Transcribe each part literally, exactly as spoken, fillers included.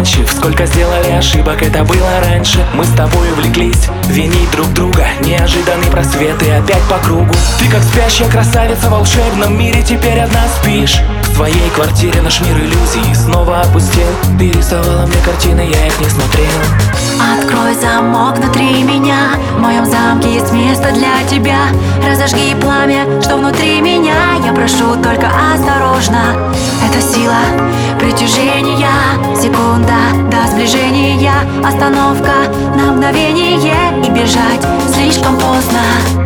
обманщив. Сколько сделали ошибок, это было раньше. Мы с тобой увлеклись, винить друг друга. Неожиданный просвет и опять по кругу. Ты как спящая красавица в волшебном мире, теперь одна спишь. В твоей квартире наш мир иллюзий снова опустел. Ты рисовала мне картины, я их не смотрел. Открой замок внутри меня, в моем замке есть место для тебя. Разожги пламя, что внутри меня. Я прошу только осторожно. Это сила притяжения, секунда до сближения. Остановка на мгновение, и бежать слишком поздно.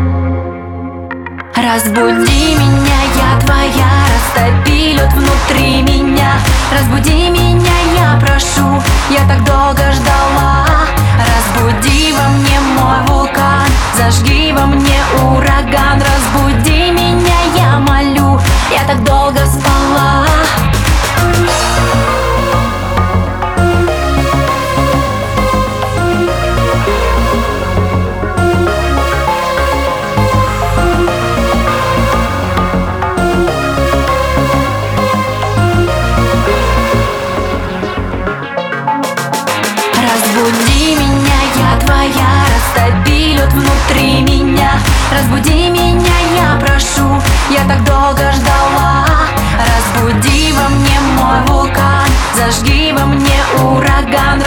Разбуди меня, я твоя, растопи лед внутри меня. Разбуди меня, я прошу, я так долго ждала. Разбуди во мне мой вулкан, зажги во мне ураган. Разбуди меня, я молю, я так долго спала. Разбуди меня, я твоя, растопи лед внутри меня. Разбуди меня, я прошу, я так долго ждала. Разбуди во мне мой вулкан, зажги во мне ураган.